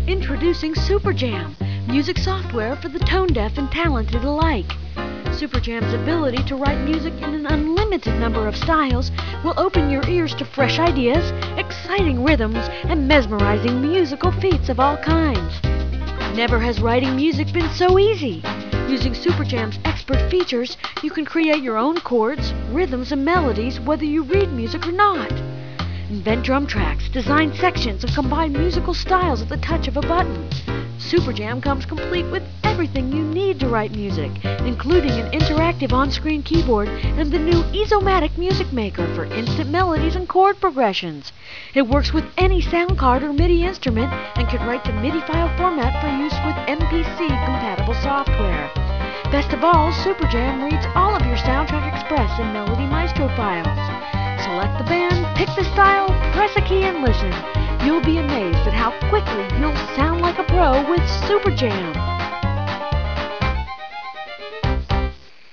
Introducing SuperJam, music software for the tone-deaf and talented alike. SuperJam's ability to write music in an unlimited number of styles will open your ears to fresh ideas, exciting rhythms, and mesmerizing musical feats of all kinds. Never has writing music been so easy. Using SuperJam's expert features, you can create your own chords, rhythms, and melodies whether you read music or not. Invent drum tracks, design sections, and combine musical styles at the touch of a button. SuperJam comes complete with everything you need to write music, including an interactive on-screen keyboard and the new Eazomatic Music Maker for instant melodies and chord progressions. It works with any sound card or MIDI instrument and can write to MIDI file format for use with MPC-compatible software. Best of all, SuperJam reads all of your Soundtrack Express and Melody Maestro files. Select the band, pick the style, press a key, and listen. You'll be amazed at how quickly you'll sound like a pro with SuperJam.